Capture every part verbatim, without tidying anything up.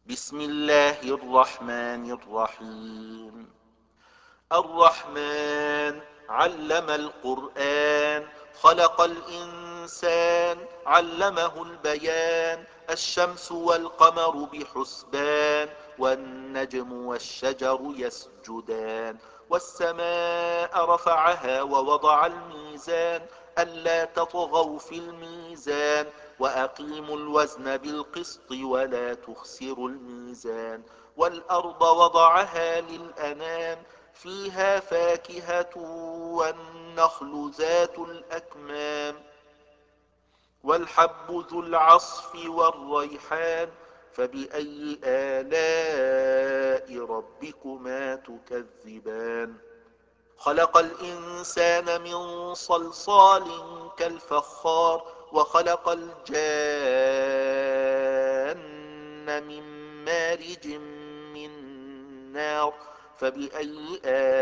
بسم الله الرحمن الرحيم. الرحمن علم القرآن، خلق الإنسان، علمه البيان. الشمس والقمر بحسبان، والنجم والشجر يسجدان. والسماء رفعها ووضع الميزان، ألا تطغوا في الميزان، وأقيموا الوزن بالقسط ولا تخسروا الميزان. والأرض وضعها للأنام، فيها فاكهة والنخل ذات الأكمام، والحب ذو العصف والريحان. فبأي آلاء ربكما تكذبان؟ خلق الإنسان من صلصال كالفخار، وخلق الجان من مارج من نار. فبأي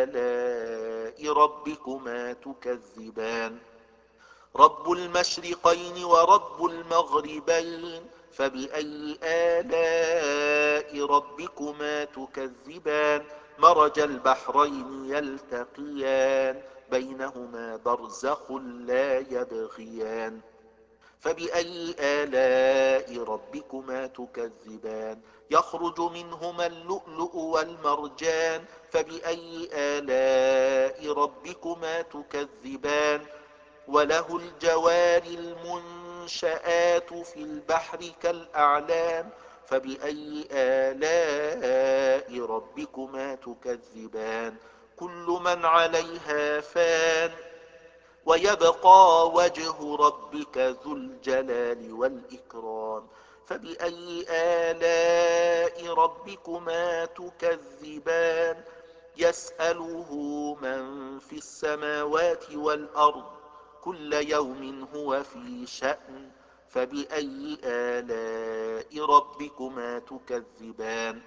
آلاء ربكما تكذبان؟ رب المشرقين ورب المغربين، فبأي آلاء ربكما تكذبان؟ مرج البحرين يلتقيان، بينهما برزخ لا يبغيان. فبأي آلاء ربكما تكذبان؟ يخرج منهما اللؤلؤ والمرجان، فبأي آلاء ربكما تكذبان؟ وله الجوار المنشآت في البحر كالأعلام، فبأي آلاء ربكما تكذبان؟ كل من عليها فان، ويبقى وجه ربك ذو الجلال والإكرام. فبأي آلاء ربكما تكذبان؟ يسأله من في السماوات والأرض، كل يوم هو في شأن. فبأي آلاء ربكما تكذبان؟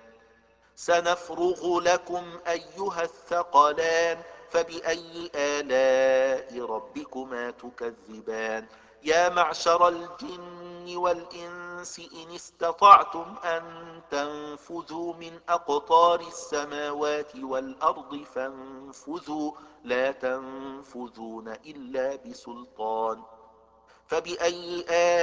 سنفرغ لكم أيها الثقلان، فبأي آلاء ربكما تكذبان؟ يا معشر الجن والإنس إن استطعتم أن تنفذوا من أقطار السماوات والأرض فانفذوا، لا تنفذون إلا بسلطان. فبأي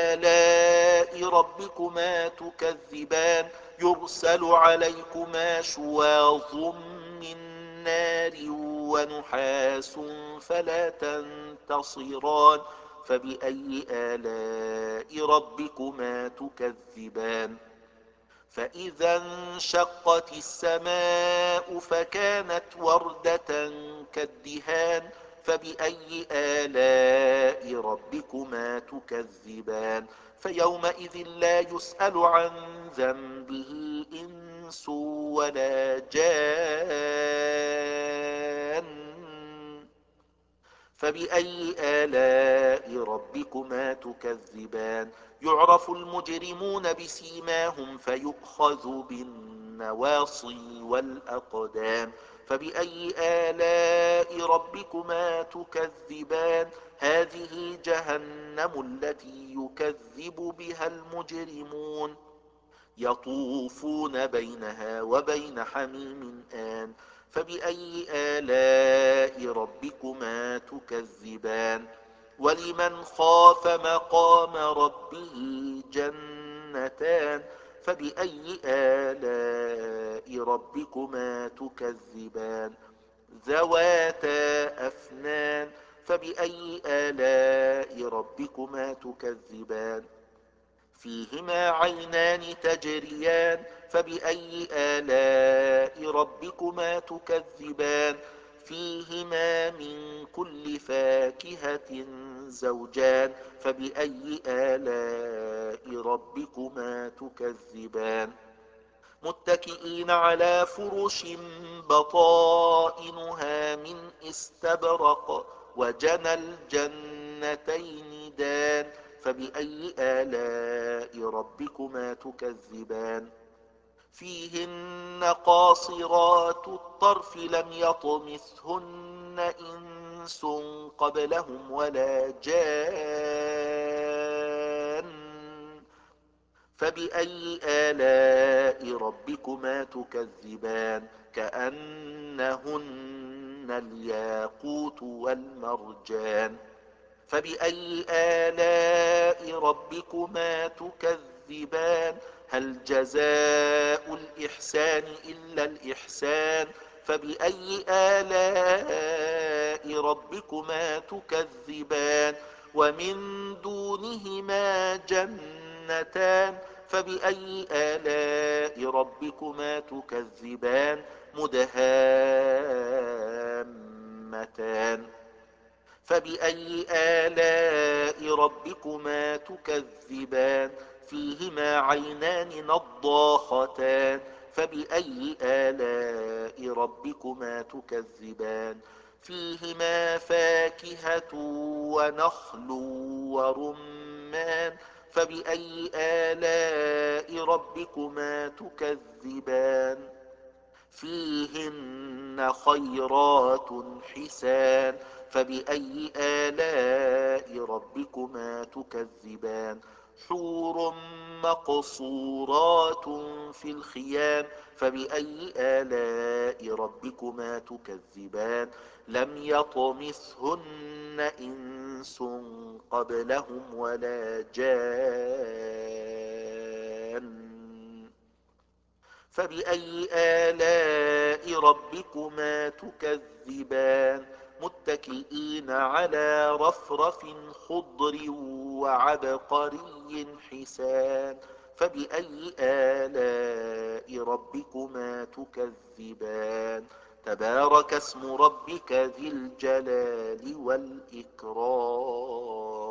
آلاء ربكما تكذبان؟ يرسل عليكما شواظ من نار ونحاس فلا تنتصران. فبأي آلاء ربكما تكذبان؟ فإذا انشقت السماء فكانت وردة كالدهان. فبأي آلاء ربكما تكذبان؟ فيومئذ لا يسأل عن ذنبه إنس ولا جان. فبأي آلاء ربكما تكذبان؟ يعرف المجرمون بسيماهم فيؤخذ بالنواصي والأقدام. فبأي آلاء ربكما تكذبان؟ هذه جهنم التي يكذب بها المجرمون، يطوفون بينها وبين حميم آن. فبأي آلاء ربكما تكذبان؟ ولمن خاف مقام ربه جنتان. فبأي آلاء ربكما تكذبان؟ ذواتا أفنان. فبأي آلاء ربكما تكذبان؟ فيهما عينان تجريان. فبأي آلاء ربكما تكذبان؟ فيهما من كل فاكهة زوجان. فبأي آلاء ربكما تكذبان؟ متكئين على فرش بطائنها من استبرق، وجنى الجنتين دان. فبأي آلاء ربكما تكذبان؟ فيهن قاصرات الطرف لم يطمثهن إنس قبلهم ولا جان. فبأي آلاء ربكما تكذبان كأنهن الياقوت والمرجان فبأي آلاء ربكما تكذبان هل جزاء الإحسان إلا الإحسان فبأي آلاء ربكما تكذبان ومن دونهما جنتان فبأي آلاء ربكما تكذبان مدهامتان فبأي آلاء ربكما تكذبان فيهما عينان نضاختان فبأي آلاء ربكما تكذبان فيهما فاكهة ونخل ورمان فبأي آلاء ربكما تكذبان فيهن خيرات حسان فبأي آلاء ربكما تكذبان حور مقصورات في الخيام فبأي آلاء ربكما تكذبان لم يطمثهن إنس قبلهم ولا جان فبأي آلاء ربكما تكذبان متكئين على رفرف خضر وعبقري حسان فبأي آلاء ربكما تكذبان تبارك اسم ربك ذي الجلال والإكرام